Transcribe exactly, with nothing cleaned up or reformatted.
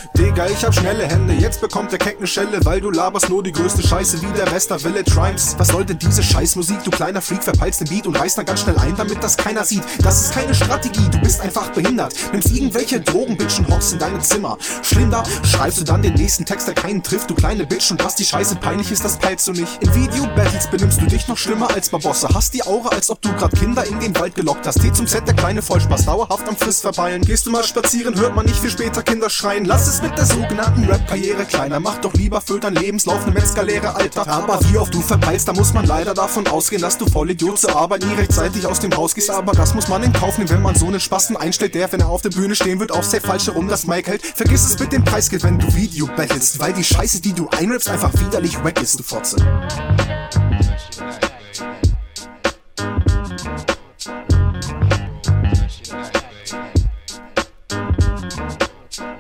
Digga, ich hab schnelle Hände, jetzt bekommt der Keck ne Schelle, weil du laberst nur die größte Scheiße wie der Wester Village Rhymes. Was soll denn diese Scheißmusik, du kleiner Freak, verpeilst den Beat und reißt dann ganz schnell ein, damit das keiner sieht. Das ist keine Strategie, du bist einfach behindert. Nimmst irgendwelche Drogen, Bitch, und hockst in deinem Zimmer. Schlimm da, schreibst du dann den nächsten Text, der keinen trifft, du kleine Bitch, und was die Scheiße peinlich ist, das peilst du nicht. In Video-Battles benimmst du dich noch schlimmer als Barbossa. Hast die Aura, als ob du grad Kinder in den Wald gelockt hast. T zum Z, der kleine Vollspaß, dauerhaft am Frist verweilen. Gehst du mal spazieren, hört man nicht viel später Kinder schreien. Lass es mit der sogenannten Rap-Karriere kleiner. Mach doch lieber, füllt dein Lebenslauf ne Metzgerlehre, Alter. Aber wie oft du verpeilst, da muss man leider davon ausgehen, dass du Vollidiot zur Arbeit nie rechtzeitig aus dem Haus gehst. Aber das muss man in Kauf nehmen, wenn man so einen Spasten einstellt, der, wenn er auf der Bühne stehen wird, auch sehr falsch herum das Mic hält. Vergiss es mit dem Preisgeld, wenn du Video battlest, weil die Scheiße, die du einrippst, einfach widerlich wack ist, du Fotze.